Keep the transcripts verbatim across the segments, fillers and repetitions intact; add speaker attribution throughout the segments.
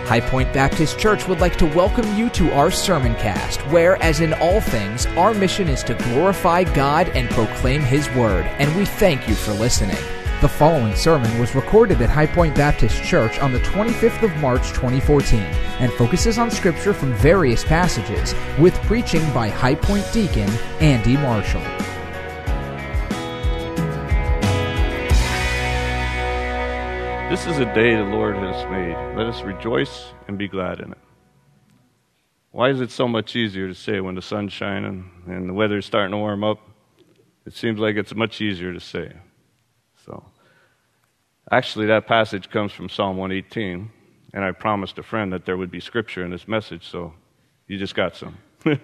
Speaker 1: High Point Baptist Church would like to welcome you to our sermon cast, where, as in all things, our mission is to glorify God and proclaim His Word, and we thank you for listening. The following sermon was recorded at High Point Baptist Church on the twenty-fifth of March, twenty fourteen, and focuses on Scripture from various passages, with preaching by High Point Deacon Andy Marshall.
Speaker 2: This is a day the Lord has made. Let us rejoice and be glad in it. Why is it so much easier to say when the sun's shining and the weather's starting to warm up? It seems like it's much easier to say. So, actually, that passage comes from Psalm one eighteen, and I promised a friend that there would be scripture in this message, so you just got some.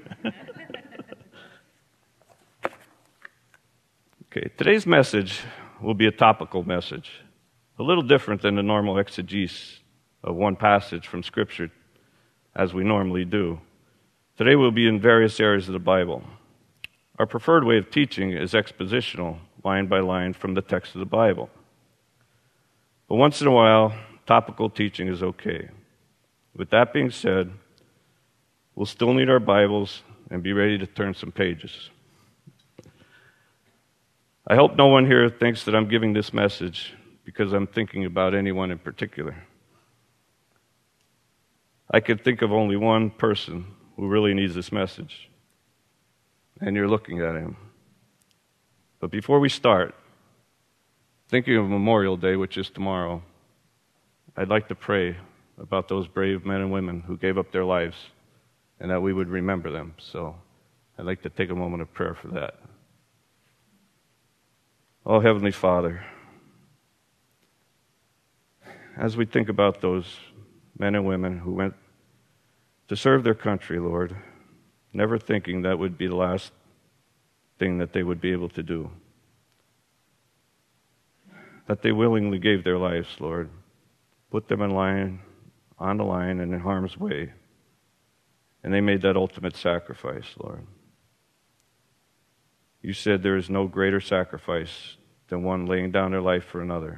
Speaker 2: Okay, today's message will be a topical message. A little different than the normal exegesis of one passage from Scripture, as we normally do. Today we'll be in various areas of the Bible. Our preferred way of teaching is expositional, line by line from the text of the Bible. But once in a while, topical teaching is okay. With that being said, we'll still need our Bibles and be ready to turn some pages. I hope no one here thinks that I'm giving this message because I'm thinking about anyone in particular. I could think of only one person who really needs this message, and you're looking at him. But before we start, thinking of Memorial Day, which is tomorrow, I'd like to pray about those brave men and women who gave up their lives and that we would remember them. So I'd like to take a moment of prayer for that. Oh, Heavenly Father, as we think about those men and women who went to serve their country, Lord, never thinking that would be the last thing that they would be able to do, that they willingly gave their lives, Lord, put them in line, on the line and in harm's way, and they made that ultimate sacrifice, Lord. You said there is no greater sacrifice than one laying down their life for another.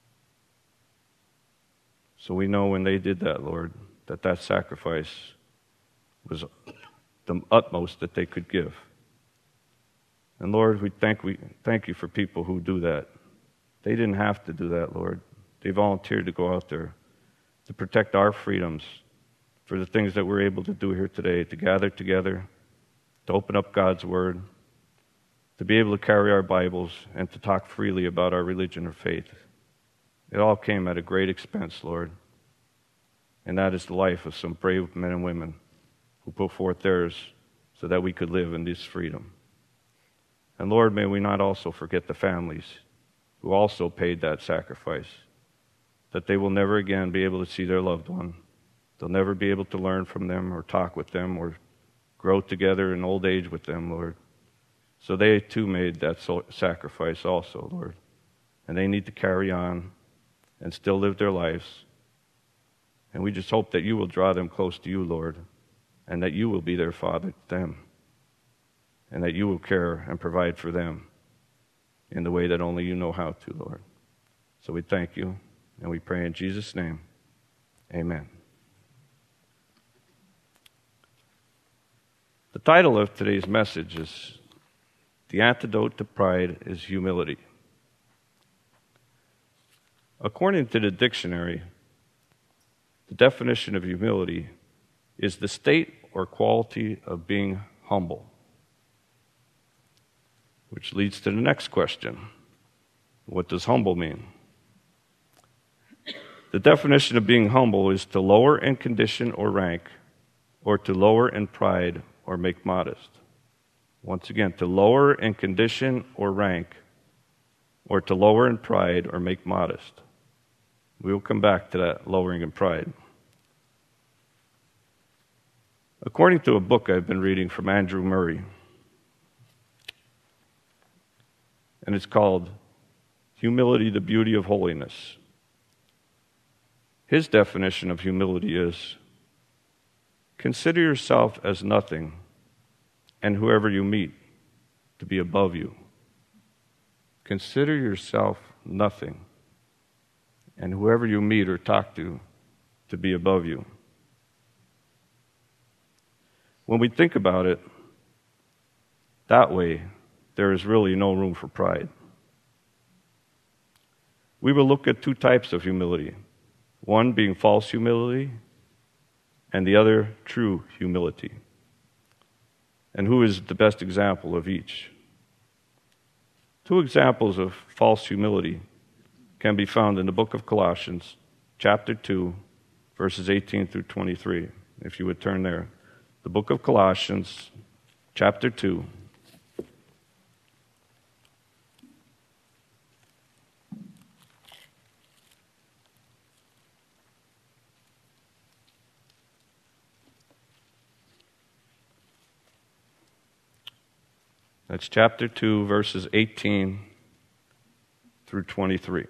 Speaker 2: So we know when they did that, Lord, that that sacrifice was the utmost that they could give. And Lord, we thank we thank you for people who do that. They didn't have to do that, Lord. They volunteered to go out there to protect our freedoms for the things that we're able to do here today, to gather together, to open up God's Word, to be able to carry our Bibles, and to talk freely about our religion or faith. It all came at a great expense, Lord. And that is the life of some brave men and women who put forth theirs so that we could live in this freedom. And Lord, may we not also forget the families who also paid that sacrifice, that they will never again be able to see their loved one. They'll never be able to learn from them or talk with them or grow together in old age with them, Lord. So they too made that sacrifice also, Lord. And they need to carry on and still live their lives. And we just hope that you will draw them close to you, Lord, and that you will be their Father to them, and that you will care and provide for them in the way that only you know how to, Lord. So we thank you, and we pray in Jesus' name. Amen. The title of today's message is The Antidote to Pride is Humility. According to the dictionary, the definition of humility is the state or quality of being humble. Which leads to the next question. What does humble mean? The definition of being humble is to lower in condition or rank, or to lower in pride or make modest. Once again, to lower in condition or rank, or to lower in pride or make modest. We will come back to that lowering in pride. According to a book I've been reading from Andrew Murray, and it's called Humility, the Beauty of Holiness. His definition of humility is, consider yourself as nothing, and whoever you meet to be above you. Consider yourself nothing, and whoever you meet or talk to to be above you. When we think about it that way, there is really no room for pride. We will look at two types of humility, one being false humility and the other true humility. And who is the best example of each? Two examples of false humility can be found in the book of Colossians, chapter two, verses eighteen through twenty-three, if you would turn there. The book of Colossians, chapter two. That's chapter two, verses eighteen through twenty-three.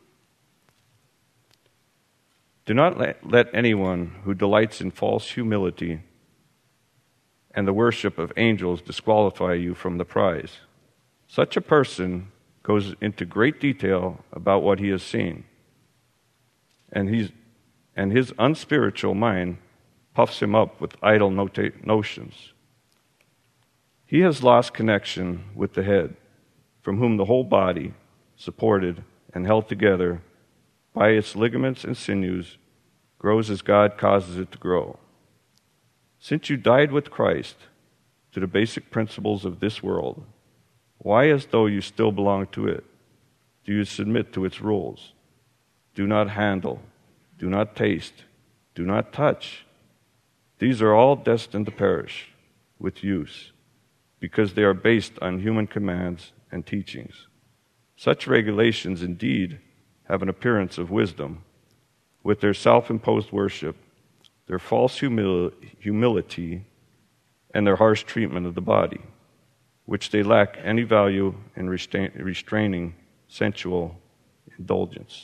Speaker 2: Do not let, let anyone who delights in false humility and the worship of angels disqualify you from the prize. Such a person goes into great detail about what he has seen, and, he's, and his unspiritual mind puffs him up with idle nota- notions. He has lost connection with the head, from whom the whole body, supported and held together by its ligaments and sinews, grows as God causes it to grow. Since you died with Christ to the basic principles of this world, why, as though you still belong to it, do you submit to its rules? Do not handle, do not taste, do not touch. These are all destined to perish with use, because they are based on human commands and teachings. Such regulations indeed have an appearance of wisdom. With their self-imposed worship, their false humil- humility, and their harsh treatment of the body, which they lack any value in restain- restraining sensual indulgence.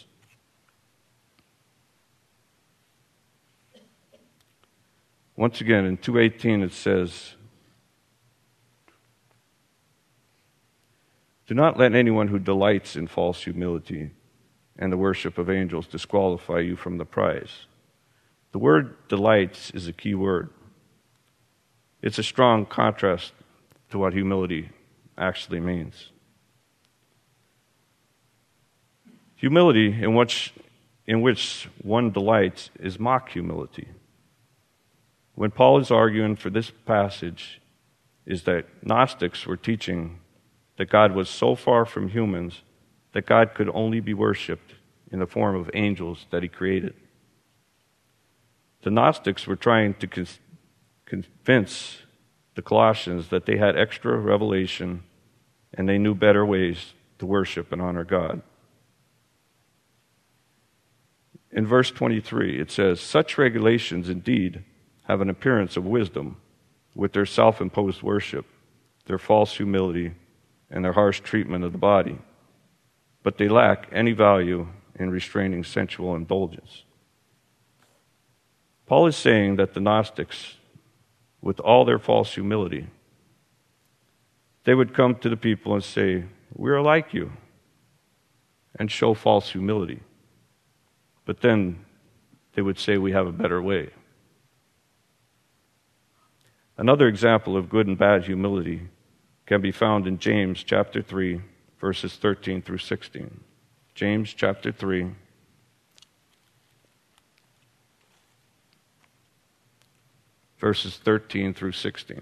Speaker 2: Once again, in two eighteen it says, do not let anyone who delights in false humility and the worship of angels disqualify you from the prize. The word delights is a key word. It's a strong contrast to what humility actually means. Humility in which, in which one delights is mock humility. When Paul is arguing for this passage, is that Gnostics were teaching that God was so far from humans that God could only be worshipped in the form of angels that he created. The Gnostics were trying to con- convince the Colossians that they had extra revelation and they knew better ways to worship and honor God. In verse twenty-three, it says, such regulations indeed have an appearance of wisdom with their self-imposed worship, their false humility, and their harsh treatment of the body, but they lack any value in restraining sensual indulgence. Paul is saying that the Gnostics, with all their false humility, they would come to the people and say, we're like you, and show false humility. But then they would say we have a better way. Another example of good and bad humility can be found in James chapter three, verses thirteen through sixteen. James chapter three, verses thirteen through sixteen.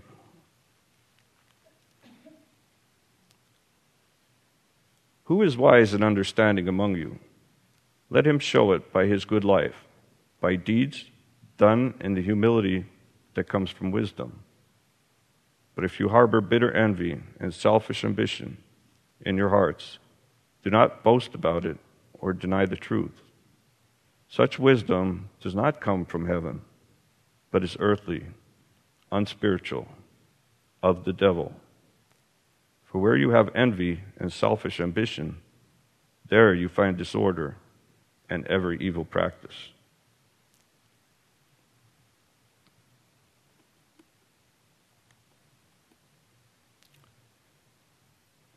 Speaker 2: Who is wise and understanding among you? Let him show it by his good life, by deeds done in the humility that comes from wisdom. But if you harbor bitter envy and selfish ambition in your hearts, do not boast about it or deny the truth. Such wisdom does not come from heaven, but is earthly, unspiritual, of the devil. For where you have envy and selfish ambition, there you find disorder and every evil practice.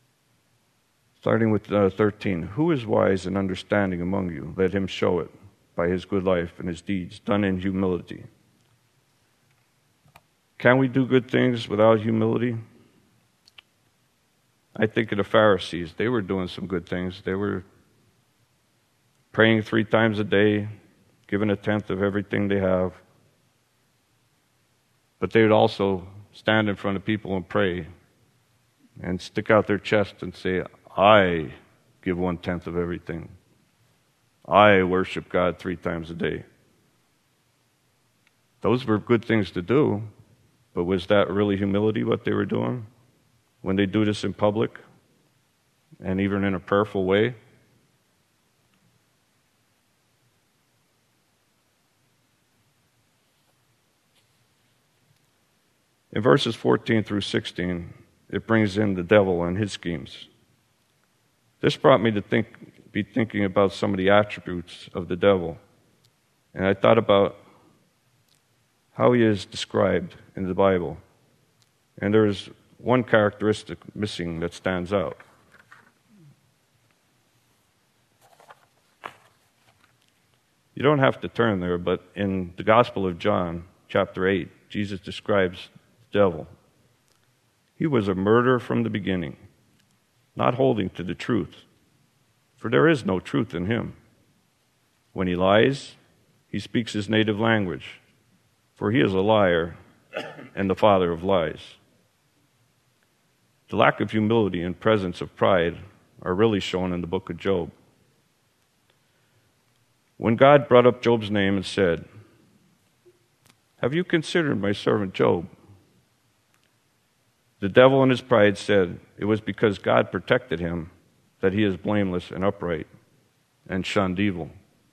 Speaker 2: Starting with uh, thirteen, who is wise and understanding among you? Let him show it by his good life and his deeds, done in humility. Can we do good things without humility? I think of the Pharisees. They were doing some good things. They were praying three times a day, giving a tenth of everything they have. But they would also stand in front of people and pray and stick out their chest and say, I give one-tenth of everything. I worship God three times a day. Those were good things to do, but was that really humility, what they were doing? When they do this in public and even in a prayerful way? In verses fourteen through sixteen, it brings in the devil and his schemes. This brought me to think, be thinking about some of the attributes of the devil. And I thought about how he is described in the Bible. And there is one characteristic missing that stands out. You don't have to turn there, but in the Gospel of John, chapter eight, Jesus describes the devil. He was a murderer from the beginning, not holding to the truth, for there is no truth in him. When he lies, he speaks his native language, for he is a liar and the father of lies. The lack of humility and presence of pride are really shown in the book of Job. When God brought up Job's name and said, "Have you considered my servant Job?" The devil in his pride said it was because God protected him that he is blameless and upright and shunned evil.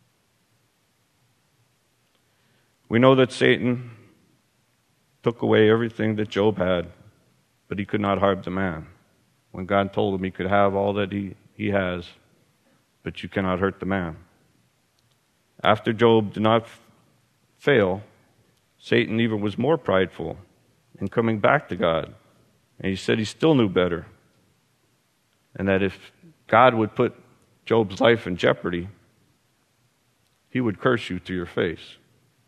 Speaker 2: We know that Satan took away everything that Job had, but he could not harm the man. When God told him he could have all that he, he has, but you cannot hurt the man. After Job did not f- fail, Satan even was more prideful in coming back to God. And he said he still knew better. And that if God would put Job's life in jeopardy, he would curse you to your face.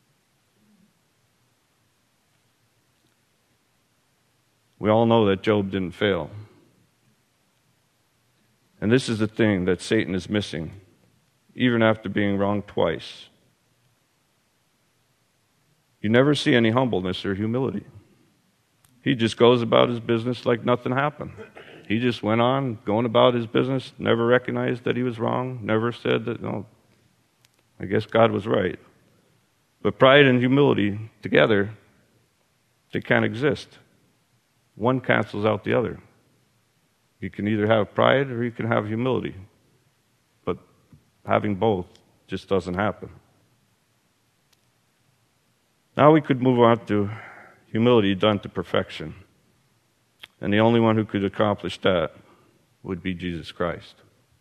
Speaker 2: We all know that Job didn't fail. And this is the thing that Satan is missing, even after being wronged twice. You never see any humbleness or humility. He just goes about his business like nothing happened. He just went on going about his business, never recognized that he was wrong, never said that, no, I guess God was right. But pride and humility together, they can't exist. One cancels out the other. You can either have pride or you can have humility. But having both just doesn't happen. Now we could move on to humility done to perfection. And the only one who could accomplish that would be Jesus Christ.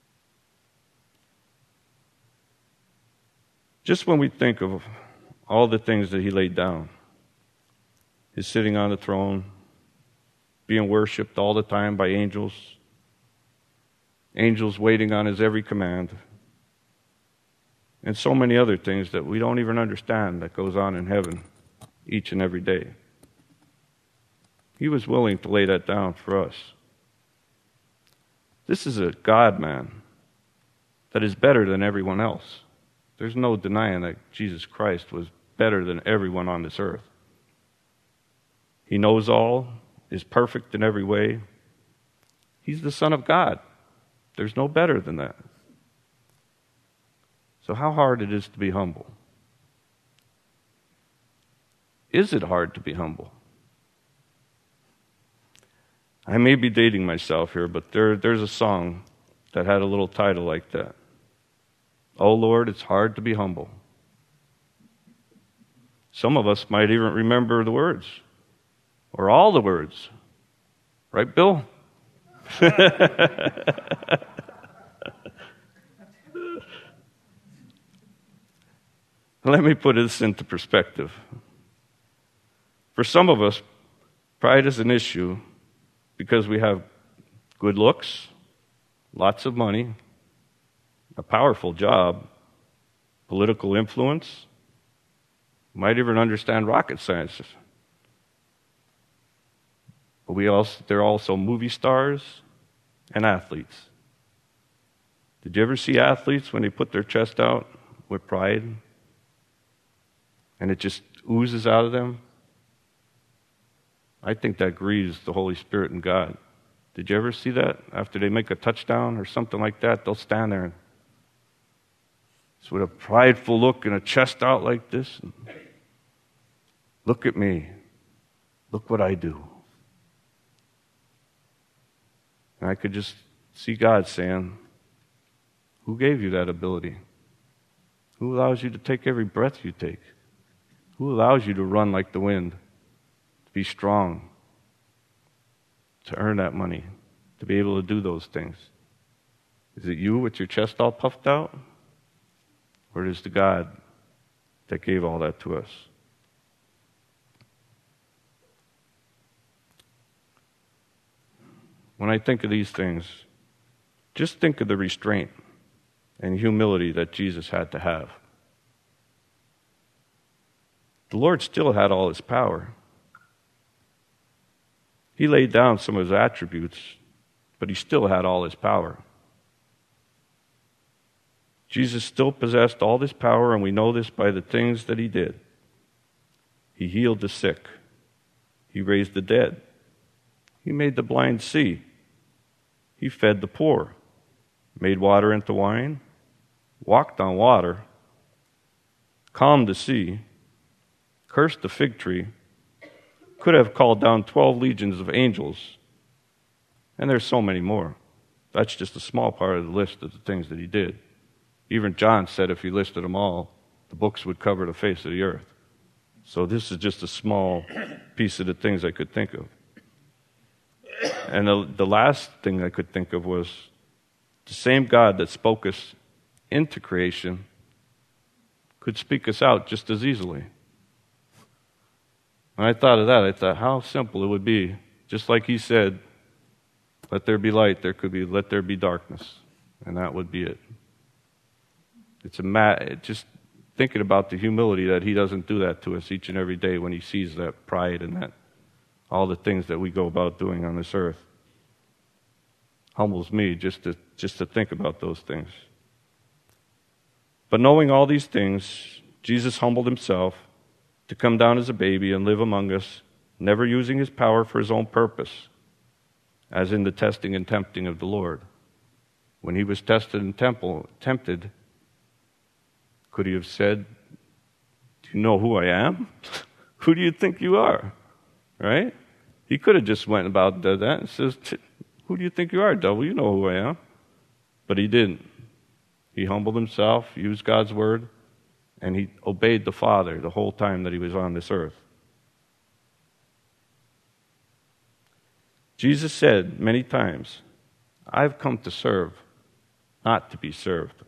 Speaker 2: Just when we think of all the things that he laid down, his sitting on the throne, being worshipped all the time by angels, angels waiting on his every command, and so many other things that we don't even understand that goes on in heaven each and every day. He was willing to lay that down for us. This is a God-man that is better than everyone else. There's no denying that Jesus Christ was better than everyone on this earth. He knows all, is perfect in every way. He's the Son of God. There's no better than that. So how hard it is to be humble? Is it hard to be humble? I may be dating myself here, but there, there's a song that had a little title like that. Oh Lord, it's hard to be humble. Some of us might even remember the words, or all the words. Right, Bill? Let me put this into perspective. For some of us, pride is an issue because we have good looks, lots of money, a powerful job, political influence, might even understand rocket science. But we also, they're also movie stars and athletes. Did you ever see athletes when they put their chest out with pride and it just oozes out of them? I think that grieves the Holy Spirit and God. Did you ever see that? After they make a touchdown or something like that, they'll stand there and just with a prideful look and a chest out like this. And, look at me. Look what I do. And I could just see God saying, who gave you that ability? Who allows you to take every breath you take? Who allows you to run like the wind? To be strong? To earn that money? To be able to do those things? Is it you with your chest all puffed out? Or is it the God that gave all that to us? When I think of these things, just think of the restraint and humility that Jesus had to have. The Lord still had all his power. He laid down some of his attributes, but he still had all his power. Jesus still possessed all this power, and we know this by the things that he did. He healed the sick. He raised the dead. He made the blind see. He fed the poor, made water into wine, walked on water, calmed the sea, cursed the fig tree, could have called down twelve legions of angels, and there's so many more. That's just a small part of the list of the things that he did. Even John said if he listed them all, the books would cover the face of the earth. So this is just a small piece of the things I could think of. And the, the last thing I could think of was the same God that spoke us into creation could speak us out just as easily. When I thought of that, I thought how simple it would be. Just like he said, let there be light, there could be, let there be darkness. And that would be it. It's a ma- just thinking about the humility that he doesn't do that to us each and every day when he sees that pride and that all the things that we go about doing on this earth. Humbles me just to just to think about those things. But knowing all these things, Jesus humbled himself to come down as a baby and live among us, never using his power for his own purpose, as in the testing and tempting of the Lord. When he was tested and temple, tempted, could he have said, do you know who I am? Who do you think you are? Right? He could have just went about and did that and says, who do you think you are, devil? You know who I am. But he didn't. He humbled himself, used God's word, and he obeyed the Father the whole time that he was on this earth. Jesus said many times, I've come to serve, not to be served.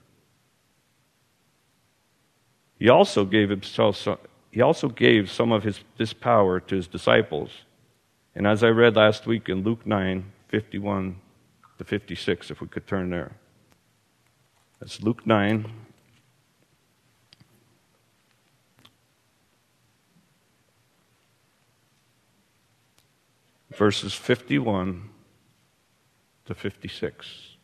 Speaker 2: He also gave himself, he also gave some of his this power to his disciples. And as I read last week in Luke nine, fifty-one to fifty-six, if we could turn there. That's Luke nine. Verses fifty-one to fifty-six.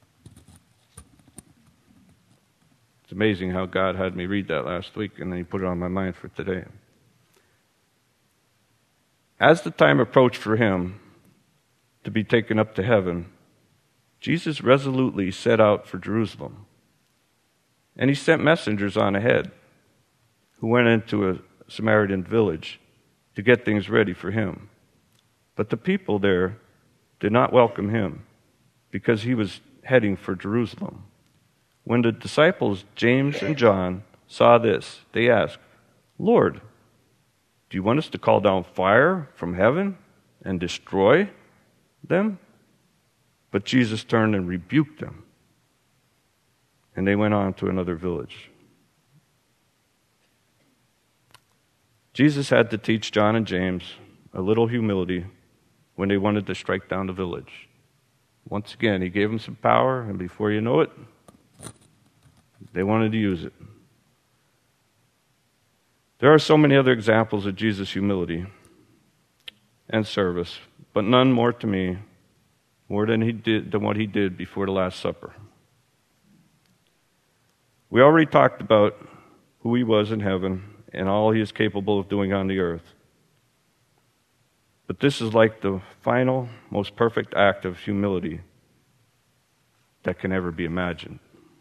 Speaker 2: It's amazing how God had me read that last week, and then he put it on my mind for today. As the time approached for him to be taken up to heaven, Jesus resolutely set out for Jerusalem. And he sent messengers on ahead who went into a Samaritan village to get things ready for him. But the people there did not welcome him because he was heading for Jerusalem. When the disciples James and John saw this, they asked, Lord, do you want us to call down fire from heaven and destroy them? But Jesus turned and rebuked them. And they went on to another village. Jesus had to teach John and James a little humility when they wanted to strike down the village. Once again, he gave them some power, and before you know it, they wanted to use it. There are so many other examples of Jesus' humility and service, but none more to me, more than he did than what he did before the Last Supper. We already talked about who he was in heaven and all he is capable of doing on the earth. But this is like the final, most perfect act of humility that can ever be imagined.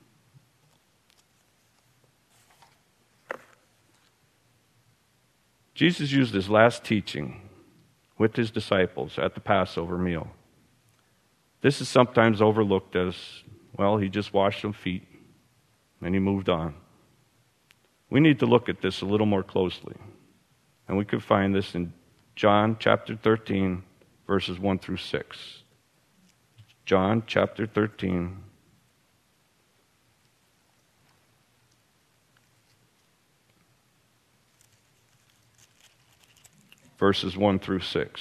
Speaker 2: Jesus used his last teaching with his disciples at the Passover meal. This is sometimes overlooked as, well, he just washed some feet and he moved on. We need to look at this a little more closely. And we can find this in John chapter thirteen, verses one through six. John chapter thirteen. Verses one through six.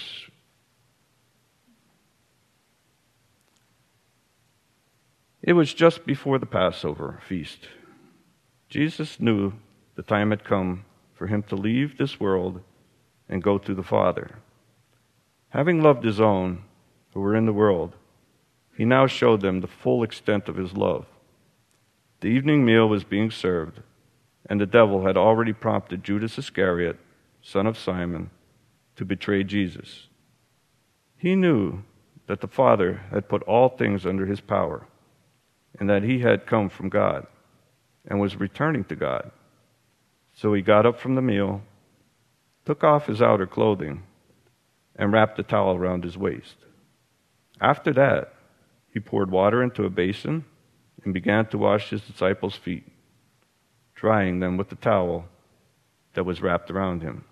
Speaker 2: It was just before the Passover feast. Jesus knew the time had come for him to leave this world and go to the Father. Having loved his own who were in the world, he now showed them the full extent of his love. The evening meal was being served, and the devil had already prompted Judas Iscariot, son of Simon, to betray Jesus. He knew that the Father had put all things under his power, and that he had come from God and was returning to God. So he got up from the meal, took off his outer clothing, and wrapped a towel around his waist. After that, he poured water into a basin and began to wash his disciples' feet, drying them with the towel that was wrapped around him.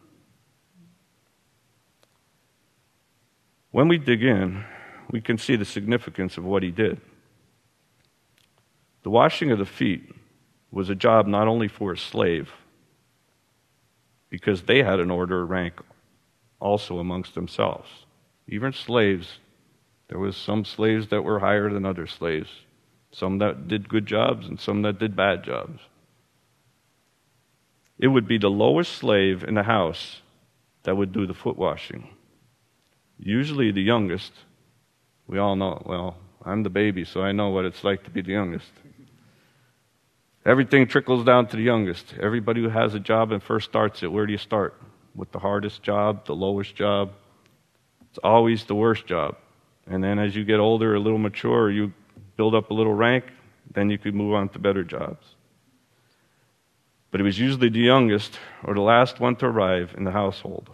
Speaker 2: When we dig in, we can see the significance of what he did. The washing of the feet was a job not only for a slave, because they had an order of rank also amongst themselves. Even slaves, there was some slaves that were higher than other slaves, some that did good jobs and some that did bad jobs. It would be the lowest slave in the house that would do the foot washing. Usually the youngest. We all know, well, I'm the baby, so I know what it's like to be the youngest. Everything trickles down to the youngest. Everybody who has a job and first starts it, where do you start? With the hardest job, the lowest job. It's always the worst job. And then as you get older, a little mature, you build up a little rank, then you could move on to better jobs. But it was usually the youngest or the last one to arrive in the household.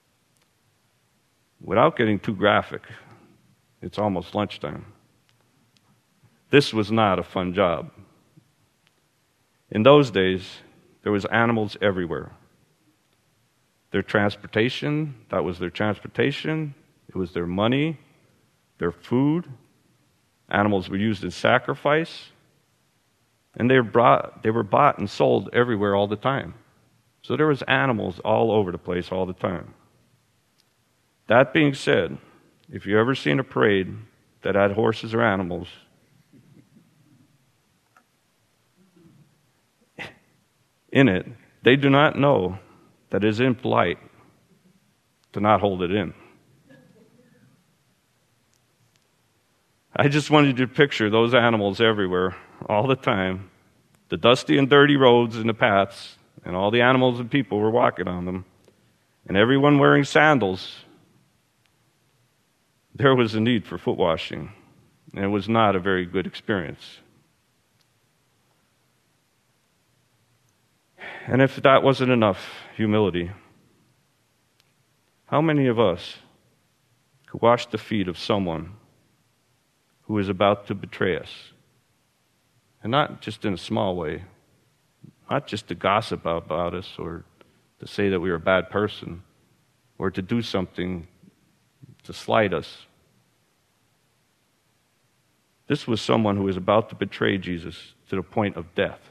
Speaker 2: Without getting too graphic, it's almost lunchtime. This was not a fun job. In those days, there was animals everywhere. Their transportation, that was their transportation. It was their money, their food. Animals were used in sacrifice. And they were brought, they were bought and sold everywhere all the time. So there was animals all over the place all the time. That being said, if you ever seen a parade that had horses or animals, in it, they do not know that it is impolite to not hold it in. I just wanted you to picture those animals everywhere, all the time, the dusty and dirty roads and the paths, and all the animals and people were walking on them, and everyone wearing sandals. There was a need for foot washing, and it was not a very good experience. And if that wasn't enough humility, how many of us could wash the feet of someone who is about to betray us? And not just in a small way, not just to gossip about us or to say that we are a bad person or to do something to slight us. This was someone who was about to betray Jesus to the point of death.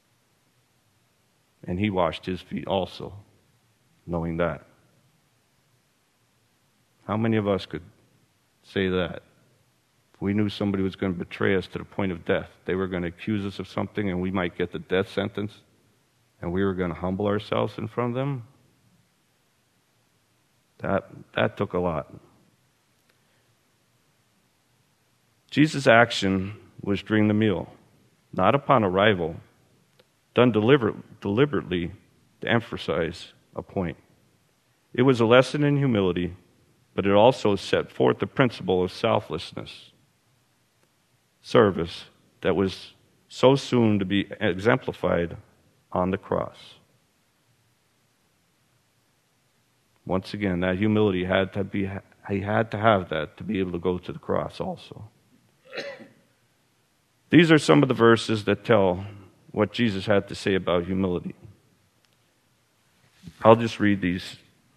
Speaker 2: And he washed his feet also, knowing that. How many of us could say that? If we knew somebody was going to betray us to the point of death, they were going to accuse us of something and we might get the death sentence, and we were going to humble ourselves in front of them, that, that took a lot. Jesus' action was during the meal, not upon arrival, done deliberate, deliberately to emphasize a point. It was a lesson in humility, but it also set forth the principle of selflessness, service that was so soon to be exemplified on the cross. Once again, that humility had to be, he had to have that to be able to go to the cross also. These are some of the verses that tell what Jesus had to say about humility. I'll just read these.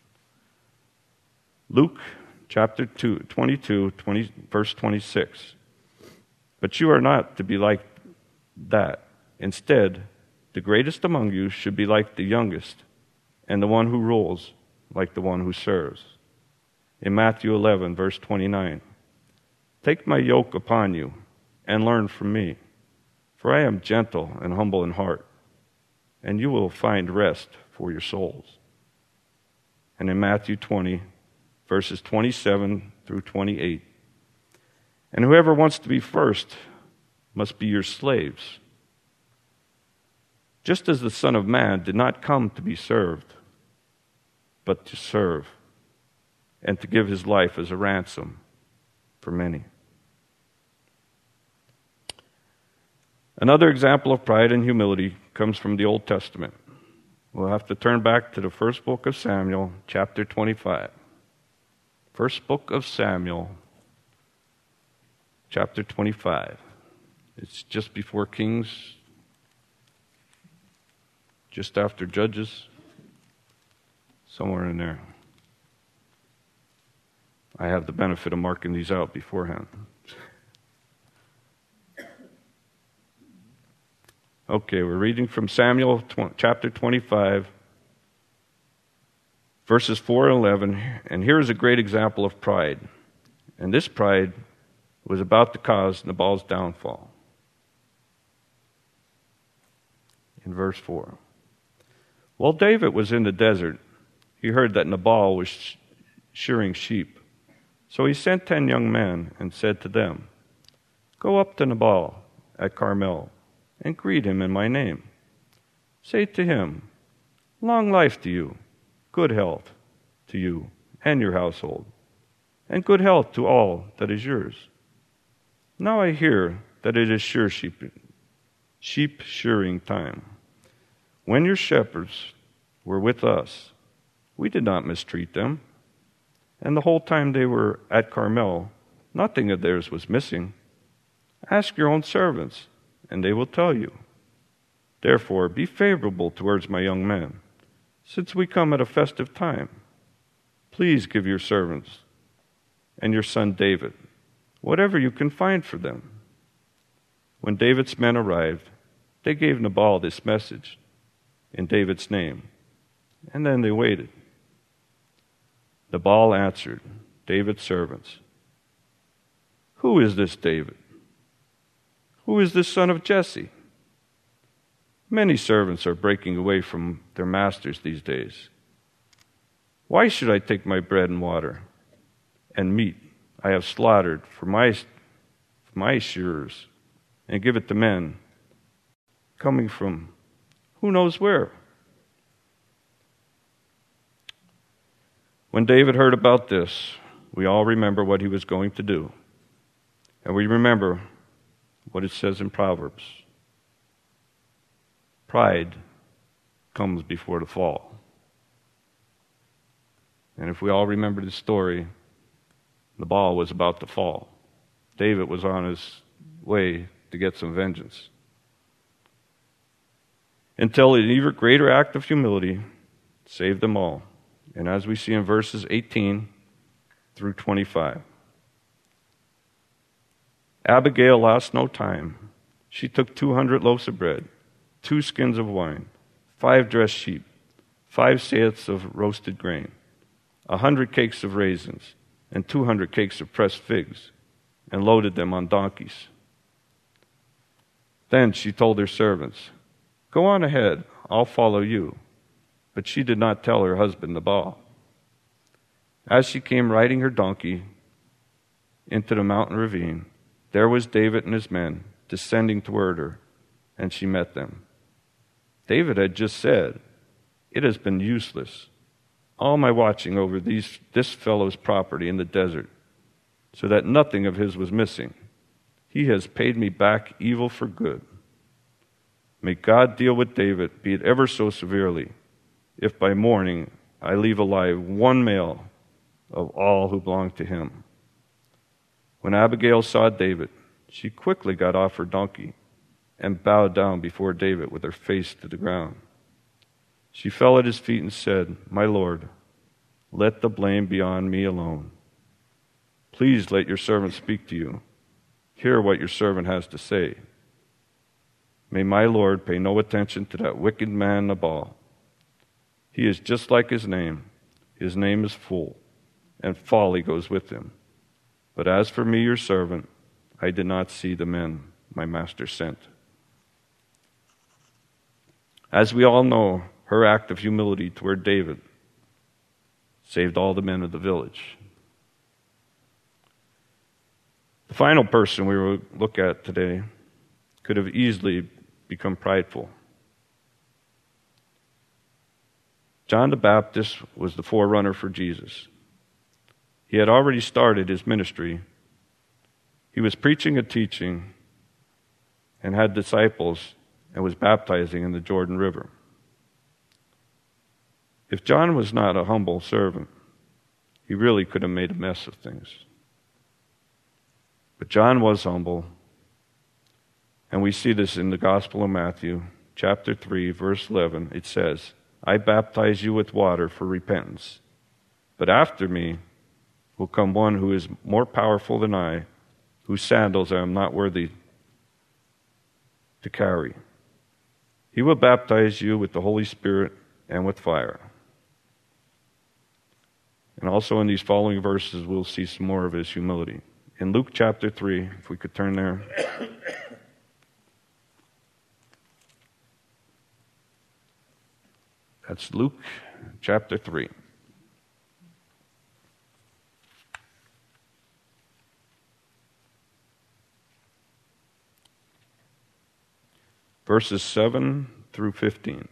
Speaker 2: Luke chapter two, twenty-two, twenty, verse twenty-six. But you are not to be like that. Instead, the greatest among you should be like the youngest, and the one who rules like the one who serves. In Matthew eleven, verse twenty-nine. Take my yoke upon you and learn from me, for I am gentle and humble in heart, and you will find rest for your souls. And in Matthew twenty, verses twenty-seven through twenty-eight. And whoever wants to be first must be your slaves, just as the Son of Man did not come to be served, but to serve, and to give his life as a ransom for many. Another example of pride and humility comes from the Old Testament. We'll have to turn back to the first book of Samuel, chapter twenty-five. First book of Samuel, chapter twenty-five. It's just before Kings, just after Judges, somewhere in there. I have the benefit of marking these out beforehand. Okay, we're reading from Samuel chapter twenty-five, verses four and eleven, and here is a great example of pride. And this pride was about to cause Nabal's downfall. In verse four. While David was in the desert, he heard that Nabal was shearing sheep. So he sent ten young men and said to them, "Go up to Nabal at Carmel and greet him in my name. Say to him, 'Long life to you, good health to you and your household, and good health to all that is yours. Now I hear that it is shear sheep, sheep shearing time. When your shepherds were with us, we did not mistreat them, and the whole time they were at Carmel, nothing of theirs was missing. Ask your own servants, and they will tell you. Therefore, be favorable towards my young men, since we come at a festive time. Please give your servants and your son David whatever you can find for them.' When David's men arrived, they gave Nabal this message in David's name, and then they waited. Nabal answered David's servants, 'Who is this David? Who is this son of Jesse? Many servants are breaking away from their masters these days. Why should I take my bread and water and meat I have slaughtered for my, for my shearers and give it to men coming from who knows where?' When David heard about this, we all remember what he was going to do. And we remember what it says in Proverbs. Pride comes before the fall. And if we all remember the story, Nabal was about to fall. David was on his way to get some vengeance. Until an even greater act of humility saved them all. And as we see in verses eighteen through twenty-five. Abigail lost no time. She took two hundred loaves of bread, two skins of wine, five dressed sheep, five seahs of roasted grain, a hundred cakes of raisins, and two hundred cakes of pressed figs, and loaded them on donkeys. Then she told her servants, "Go on ahead. I'll follow you." But she did not tell her husband Nabal. As she came riding her donkey into the mountain ravine, there was David and his men descending toward her, and she met them. David had just said, "It has been useless, all my watching over these, this fellow's property in the desert, so that nothing of his was missing. He has paid me back evil for good. May God deal with David, be it ever so severely, if by morning I leave alive one male of all who belong to him." When Abigail saw David, she quickly got off her donkey and bowed down before David with her face to the ground. She fell at his feet and said, "My lord, let the blame be on me alone. Please let your servant speak to you. Hear what your servant has to say. May my lord pay no attention to that wicked man Nabal. He is just like his name. His name is Fool, and folly goes with him. But as for me, your servant, I did not see the men my master sent." As we all know, her act of humility toward David saved all the men of the village. The final person we will look at today could have easily become prideful. John the Baptist was the forerunner for Jesus. He had already started his ministry. He was preaching and teaching and had disciples and was baptizing in the Jordan River. If John was not a humble servant, he really could have made a mess of things. But John was humble, and we see this in the Gospel of Matthew, chapter three, verse eleven. It says, "I baptize you with water for repentance, but after me will come one who is more powerful than I, whose sandals I am not worthy to carry. He will baptize you with the Holy Spirit and with fire." And also in these following verses, we'll see some more of his humility. In Luke chapter three, if we could turn there. That's Luke chapter three. Verses seven through fifteen.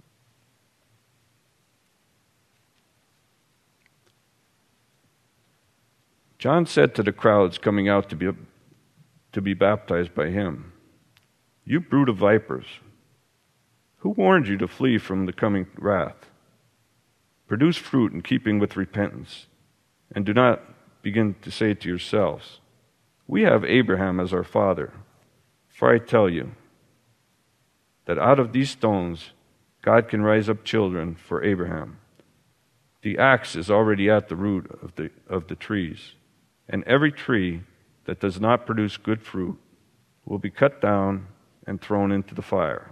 Speaker 2: John said to the crowds coming out to be, to be baptized by him, "You brood of vipers, who warned you to flee from the coming wrath? Produce fruit in keeping with repentance, and do not begin to say to yourselves, 'We have Abraham as our father.' For I tell you that out of these stones God can rise up children for Abraham. The axe is already at the root of the, of the trees, and every tree that does not produce good fruit will be cut down and thrown into the fire."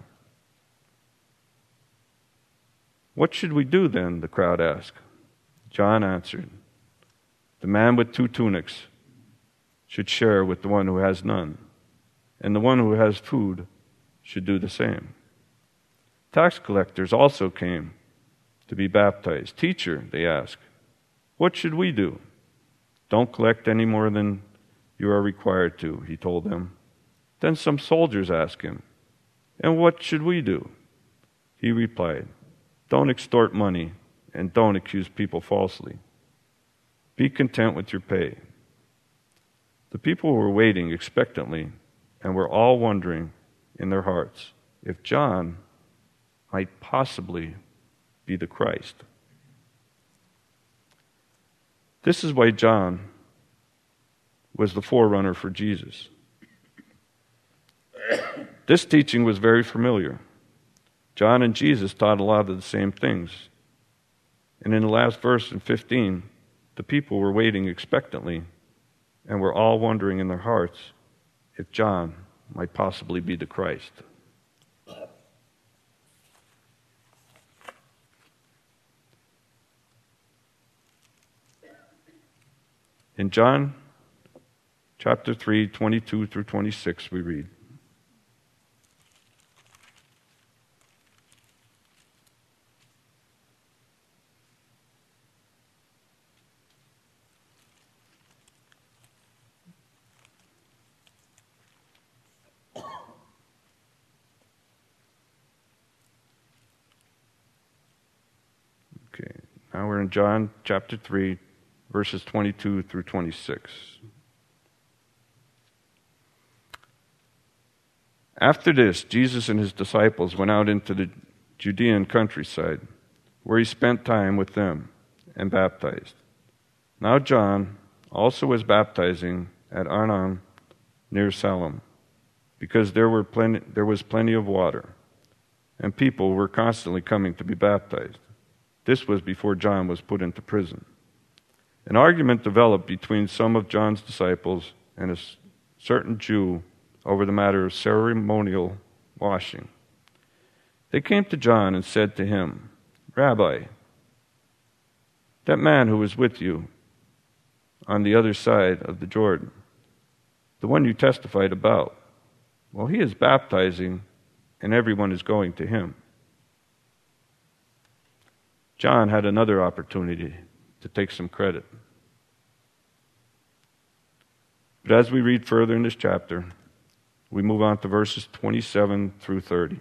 Speaker 2: "What should we do then?" the crowd asked. John answered, "The man with two tunics should share with the one who has none, and the one who has food should do the same." Tax collectors also came to be baptized. "Teacher," they asked, "what should we do?" "Don't collect any more than you are required to," he told them. Then some soldiers asked him, "And what should we do?" He replied, "Don't extort money and don't accuse people falsely. Be content with your pay." The people were waiting expectantly and were all wondering in their hearts if John might possibly be the Christ. This is why John was the forerunner for Jesus. This teaching was very familiar. John and Jesus taught a lot of the same things. And in the last verse in fifteen, the people were waiting expectantly and were all wondering in their hearts if John might possibly be the Christ. In John chapter three, twenty-two through twenty-six, we read, Now we're in John chapter three, verses twenty-two through twenty-six. After this, Jesus and his disciples went out into the Judean countryside, where he spent time with them and baptized. Now John also was baptizing at Arnon near Salem, because there were plenty, there was plenty of water, and people were constantly coming to be baptized. This was before John was put into prison. An argument developed between some of John's disciples and a certain Jew over the matter of ceremonial washing. They came to John and said to him, "Rabbi, that man who was with you on the other side of the Jordan, the one you testified about, well, he is baptizing, and everyone is going to him." John had another opportunity to take some credit. But as we read further in this chapter, we move on to verses twenty-seven through thirty.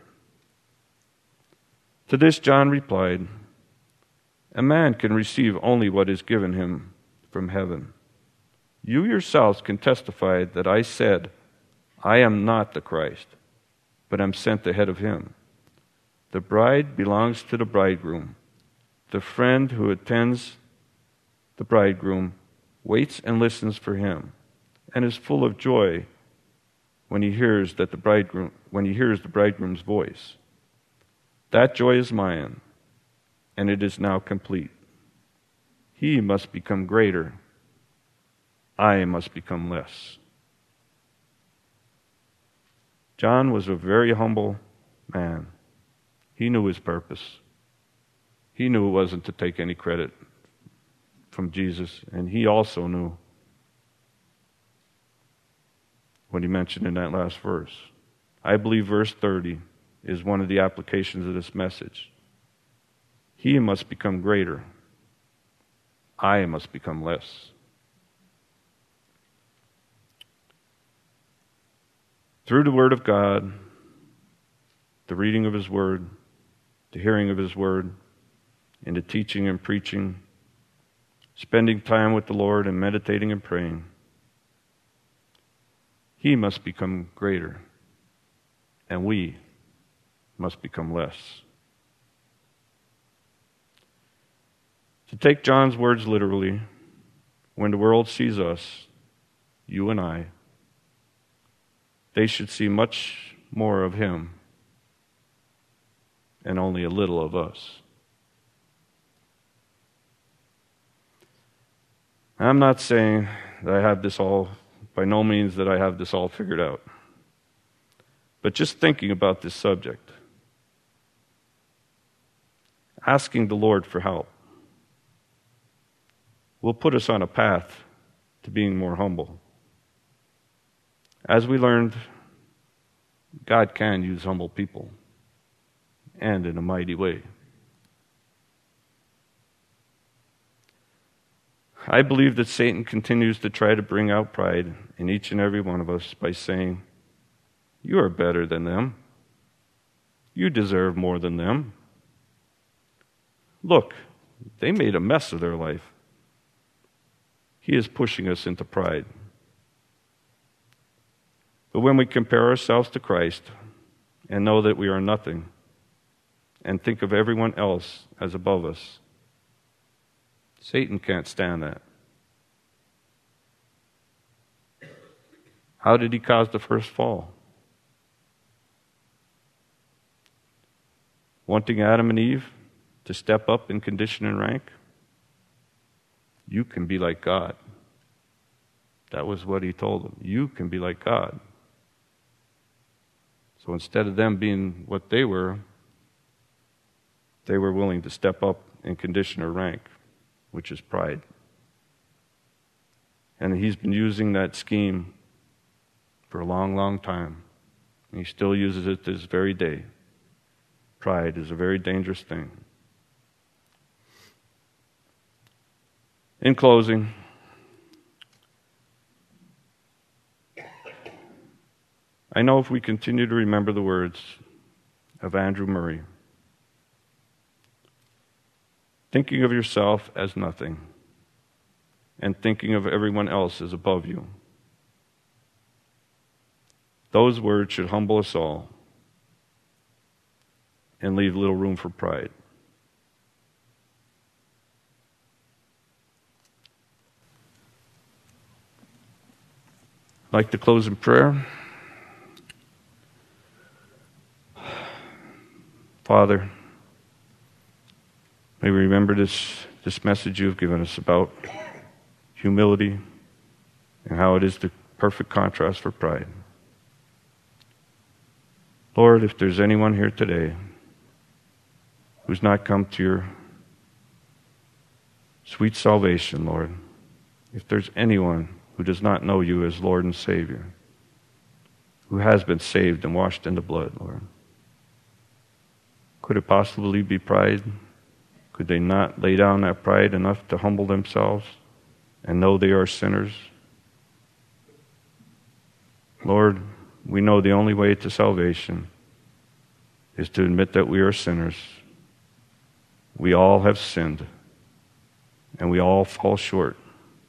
Speaker 2: To this John replied, "A man can receive only what is given him from heaven. You yourselves can testify that I said, 'I am not the Christ, but am sent ahead of him.' The bride belongs to the bridegroom. The friend who attends the bridegroom waits and listens for him, and is full of joy when he hears that the bridegroom when he hears the bridegroom's voice. That joy is mine, and it is now complete. He must become greater. I must become less." John was a very humble man. He knew his purpose. He knew it wasn't to take any credit from Jesus, and he also knew what he mentioned in that last verse. I believe verse thirty is one of the applications of this message. He must become greater. I must become less. Through the Word of God, the reading of His Word, the hearing of His Word, and the teaching and preaching, spending time with the Lord and meditating and praying, He must become greater, and we must become less. To take John's words literally, when the world sees us, you and I, they should see much more of him and only a little of us. I'm not saying that I have this all, by no means that I have this all figured out. But just thinking about this subject, asking the Lord for help, will put us on a path to being more humble. As we learned, God can use humble people, and in a mighty way. I believe that Satan continues to try to bring out pride in each and every one of us by saying, "You are better than them. You deserve more than them. Look, they made a mess of their life." He is pushing us into pride. But when we compare ourselves to Christ and know that we are nothing and think of everyone else as above us, Satan can't stand that. How did he cause the first fall? Wanting Adam and Eve to step up in condition and rank? You can be like God. That was what he told them. You can be like God. So instead of them being what they were, they were willing to step up in condition or rank, which is pride. And he's been using that scheme for a long, long time. And he still uses it to this very day. Pride is a very dangerous thing. In closing, I know if we continue to remember the words of Andrew Murray, thinking of yourself as nothing, and thinking of everyone else as above you. Those words should humble us all and leave little room for pride. I'd like to close in prayer. Father, may we remember this, this message you have given us about humility and how it is the perfect contrast for pride. Lord, if there's anyone here today who's not come to your sweet salvation, Lord, if there's anyone who does not know you as Lord and Savior, who has been saved and washed in the blood, Lord, could it possibly be pride? Could they not lay down that pride enough to humble themselves and know they are sinners? Lord, we know the only way to salvation is to admit that we are sinners. We all have sinned, and we all fall short.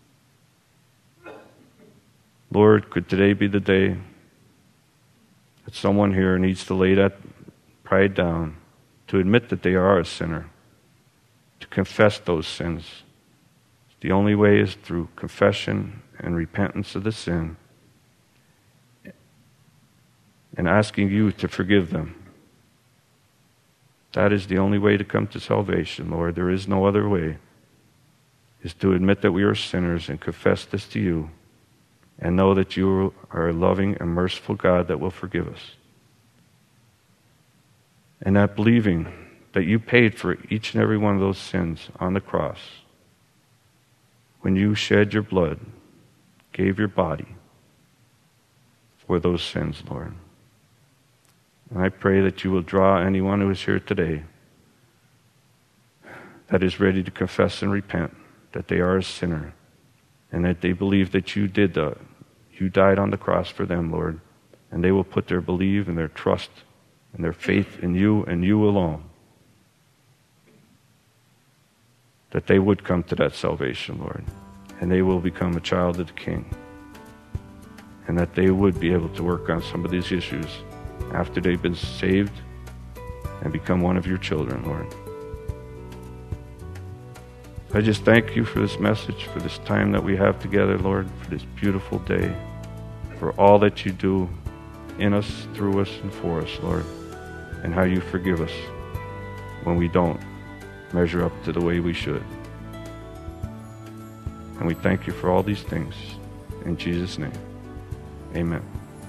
Speaker 2: Lord, could today be the day that someone here needs to lay that pride down, to admit that they are a sinner, to confess those sins. The only way is through confession and repentance of the sin and asking you to forgive them. That is the only way to come to salvation, Lord. There is no other way, is to admit that we are sinners and confess this to you and know that you are a loving and merciful God that will forgive us. And that believing that you paid for each and every one of those sins on the cross when you shed your blood, gave your body for those sins, Lord. And I pray that you will draw anyone who is here today that is ready to confess and repent that they are a sinner and that they believe that you did the, you died on the cross for them, Lord, and they will put their belief and their trust and their faith in you and you alone, that they would come to that salvation, Lord, and they will become a child of the King, and that they would be able to work on some of these issues after they've been saved and become one of your children, Lord. I just thank you for this message, for this time that we have together, Lord, for this beautiful day, for all that you do in us, through us, and for us, Lord, and how you forgive us when we don't measure up to the way we should. And we thank you for all these things. In Jesus' name, amen.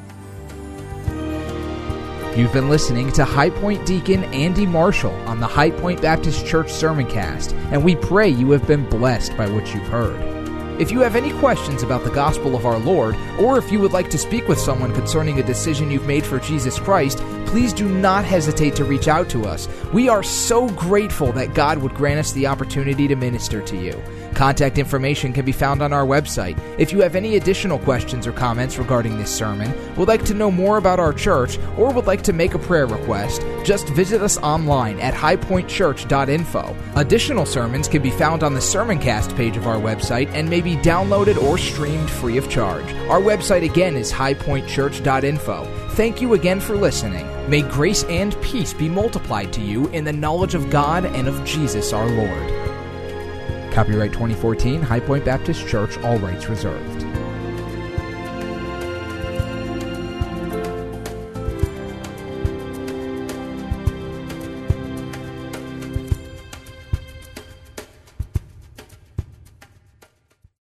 Speaker 1: You've been listening to High Point Deacon Andy Marshall on the High Point Baptist Church Sermoncast, and we pray you have been blessed by what you've heard. If you have any questions about the gospel of our Lord, or if you would like to speak with someone concerning a decision you've made for Jesus Christ, please do not hesitate to reach out to us. We are so grateful that God would grant us the opportunity to minister to you. Contact information can be found on our website. If you have any additional questions or comments regarding this sermon, would like to know more about our church, or would like to make a prayer request, just visit us online at high point church dot info. Additional sermons can be found on the Sermoncast page of our website and may be downloaded or streamed free of charge. Our website again is high point church dot info. Thank you again for listening. May grace and peace be multiplied to you in the knowledge of God and of Jesus our Lord. Copyright twenty fourteen, High Point Baptist Church, all rights reserved.